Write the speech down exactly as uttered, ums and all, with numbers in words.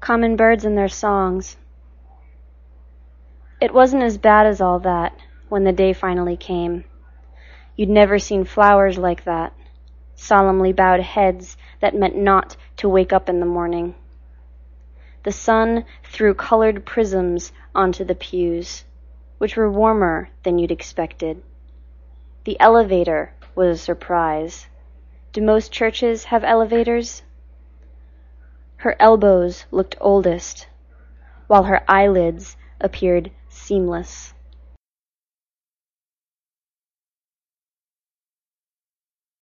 Common birds and their songs. It wasn't as bad as all that when the day finally came. You'd never seen flowers like that, solemnly bowed heads that meant not to wake up in the morning. The sun threw colored prisms onto the pews, which were warmer than you'd expected. The elevator was a surprise. Do most churches have elevators? Her elbows looked oldest, while her eyelids appeared seamless.